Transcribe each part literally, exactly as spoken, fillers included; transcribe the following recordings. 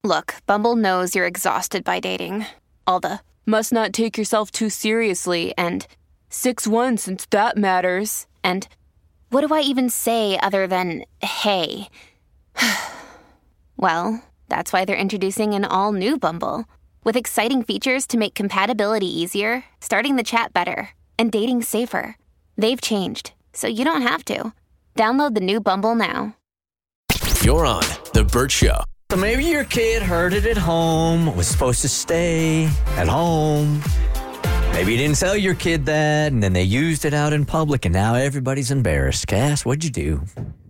Look, Bumble knows you're exhausted by dating. All the must not take yourself too seriously and six one since that matters. And what do I even say other than hey? Well, that's why they're introducing an all-new Bumble with exciting features to make compatibility easier, starting the chat better, and dating safer. They've changed, so you don't have to. Download the new Bumble now. You're on The Bert Show. So maybe your kid heard it at home, was supposed to stay at home. Maybe you didn't tell your kid that, and then they used it out in public, and now everybody's embarrassed. Cass, what'd you do?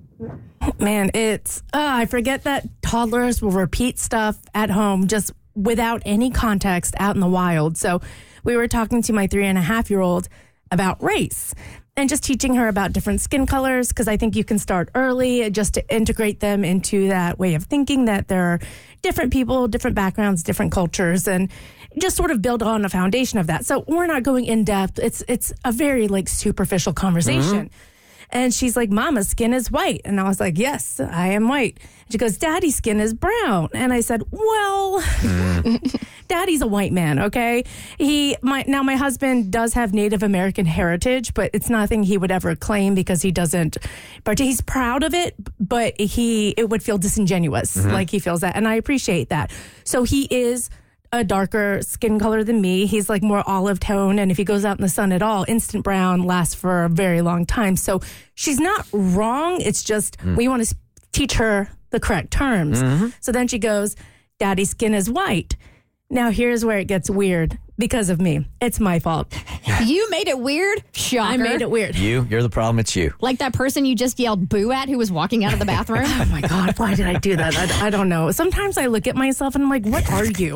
Man, it's, uh, I forget that toddlers will repeat stuff at home just without any context out in the wild. So we were talking to my three and a half year old about race and just teaching her about different skin colors, because I think you can start early just to integrate them into that way of thinking that there are different people, different backgrounds, different cultures, and just sort of build on a foundation of that. So we're not going in depth. It's it's a very like superficial conversation. Mm-hmm. And she's like, Mama's skin is white. And I was like, yes, I am white. She goes, Daddy's skin is brown. And I said, well, mm. Daddy's a white man, okay? He, my now my husband does have Native American heritage, but it's nothing he would ever claim because he doesn't, but he's proud of it, but he, it would feel disingenuous, mm-hmm. like he feels that. And I appreciate that. So he is a darker skin color than me. He's like more olive tone. And if he goes out in the sun at all, instant brown lasts for a very long time. So she's not wrong. It's just mm. we want to teach her the correct terms. Mm-hmm. So then she goes, Daddy's skin is white. Now here's where it gets weird because of me. It's my fault. You made it weird? Shocker. I made it weird. You, you're the problem. It's you. Like that person you just yelled boo at who was walking out of the bathroom? Oh my God, why did I do that? I, I don't know. Sometimes I look at myself and I'm like, what are you?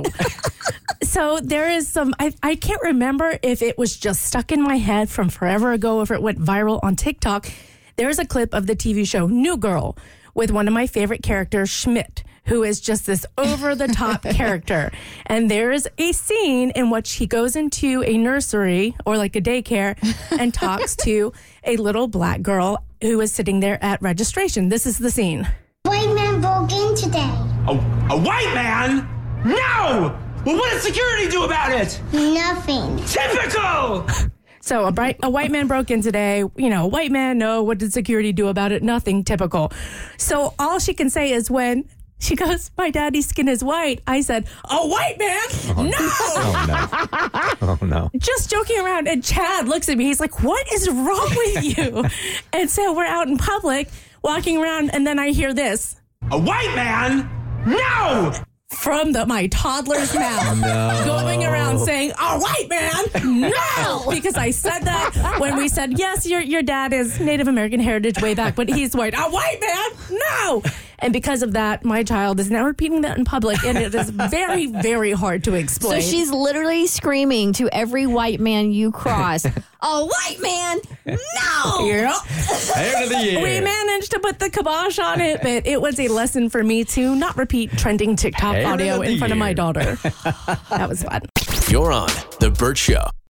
So there is some, I, I can't remember if it was just stuck in my head from forever ago, if it went viral on TikTok. There's a clip of the T V show New Girl with one of my favorite characters, Schmidt, who is just this over-the-top character. And there is a scene in which he goes into a nursery or like a daycare and talks to a little black girl who is sitting there at registration. This is the scene. White man broke in today. A, a white man? No! Well, what did security do about it? Nothing. Typical! So a, bright, a white man broke in today. You know, white man, no. What did security do about it? Nothing. Typical. So all she can say is when she goes, my daddy's skin is white, I said, a white man? Oh, no! Oh, no. Oh, no. Just joking around. And Chad looks at me. He's like, what is wrong with you? And so we're out in public walking around. And then I hear this. A white man? No! From the, my toddler's mouth, no. going around saying, a white man? No! Because I said that when we said, yes, your your dad is Native American heritage way back, but he's white. A white man? No! And because of that, my child is now repeating that in public, and it is very, very hard to explain. So she's literally screaming to every white man you cross, a white man? No! Yep. End of the year. We managed to put the kibosh on it, but it was a lesson for me to not repeat trending TikTok End audio of in front year. of my daughter. That was fun. You're on The Bert Show.